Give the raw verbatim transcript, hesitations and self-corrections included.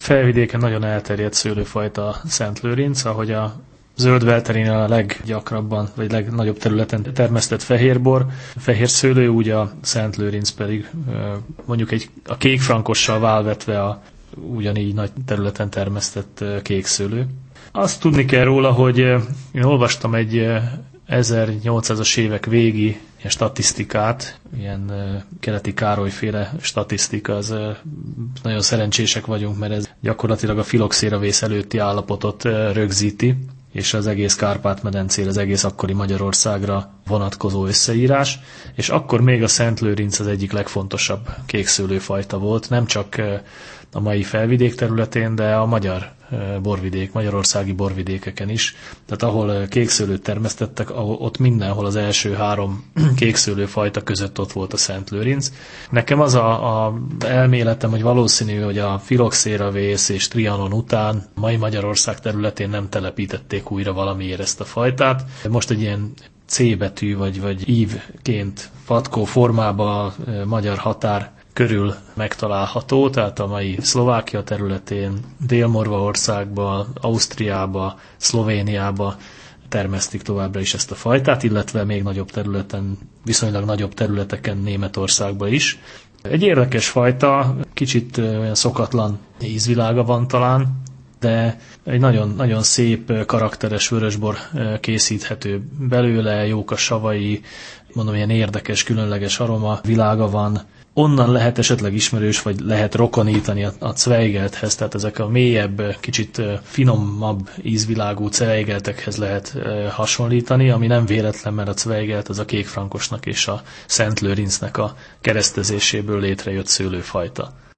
Felvidéken nagyon elterjedt szőlőfajta a Szentlőrinc, ahogy a zöld Velterén a leggyakrabban, vagy legnagyobb területen termesztett fehérbor, fehér szőlő, úgy a Szentlőrinc pedig mondjuk egy, a kékfrankossal válvetve a ugyanígy nagy területen termesztett kék szőlő. Azt tudni kell róla, hogy én olvastam egy ezernyolcszázas évek végi ilyen statisztikát, ilyen Keleti Károly-féle statisztika, az nagyon szerencsések vagyunk, mert ez gyakorlatilag a filoxéravész előtti állapotot rögzíti, és az egész Kárpát-medencére, az egész akkori Magyarországra vonatkozó összeírás, és akkor még a Szentlőrinc az egyik legfontosabb kékszőlőfajta volt, nem csak a mai felvidék területén, de a magyar borvidék, magyarországi borvidékeken is. Tehát ahol kékszőlőt termesztettek, ott mindenhol az első három kékszőlőfajta között ott volt a Szentlőrinc. Nekem az a, a elméletem, hogy valószínű, hogy a filoxéravész és Trianon után mai Magyarország területén nem telepítették újra valamiért ezt a fajtát. Most egy ilyen C betű vagy, vagy ívként patkó formában a magyar határ körül megtalálható, tehát a mai Szlovákia területén, Dél-Morvaországba, Ausztriába, Szlovéniába termesztik továbbra is ezt a fajtát, illetve még nagyobb területen, viszonylag nagyobb területeken Németországba is. Egy érdekes fajta, kicsit olyan szokatlan ízvilága van talán, de egy nagyon, nagyon szép, karakteres vörösbor készíthető belőle, jók a savai, mondom, ilyen érdekes, különleges aroma világa van. Onnan lehet esetleg ismerős, vagy lehet rokonítani a, a Zweigelthez, tehát ezek a mélyebb, kicsit finomabb ízvilágú Zweigeltekhez lehet hasonlítani, ami nem véletlen, mert a Zweigelt az a kékfrankosnak és a Szentlőrincnek a keresztezéséből létrejött szőlőfajta.